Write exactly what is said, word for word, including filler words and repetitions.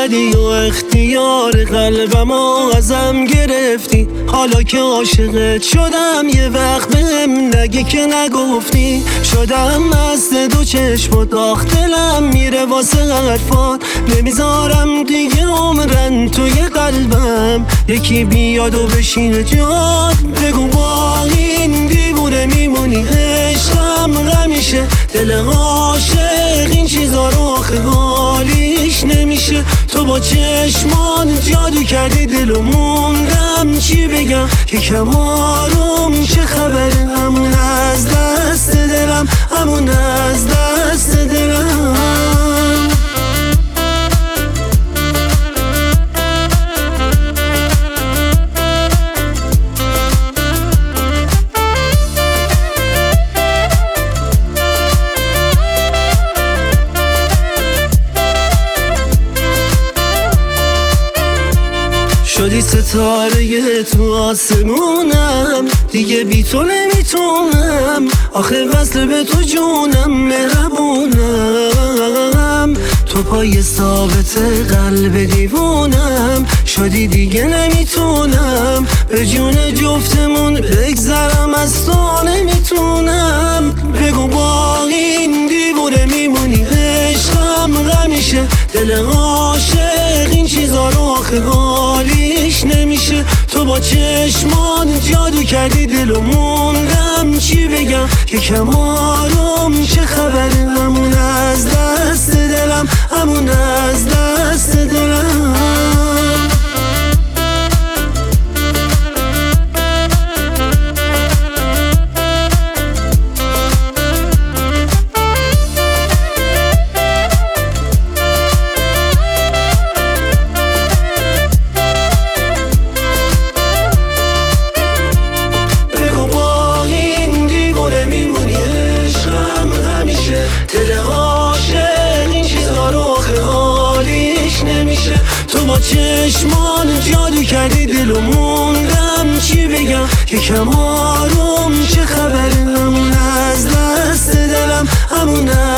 اومدی و اختیار قلبمو ازم گرفتی. حالا که عاشقت شدم یه وقت بهم نگی که نگفتی. شدم مست دو چشم داغ دلم میره واسه حرفات. نمیذارم دیگه عمرن توی قلبم یکی بیاد و بشینه جات. بگو با این دیوونه میمونی عشقم همیشه. دل عاشق این چیزا رو آخه حالیش نمیشه. تو با چشمان جادو کردی دلو موندم چی بگم. یکم آروم چه خبره همون از دست دلم همون از دست دلم. شدی ستاره تو آسمونم دیگه بی تو نمیتونم. آخه وصل به تو جونم مهربونم. تو پای ثابت قلب دیوونم شدی دیگه نمیتونم. به جون جفتمون بگذرم از تو نمیتونم. بگو با این دیوونه میمونی عشقم همیشه. دل عاشق این چیزا رو آخه حالیش نمیشه. تو با چشمان جادو کردی دلو موندم چی بگم. یکم آروم چه خبره همون از دست دلم همون از دست دلم. دل عاشق این چیزا رو آخه حالیش نمیشه. تو با چشمان جادو کردی دلو موندم چی بگم. یکم آروم چه خبره همون از دست دلم همون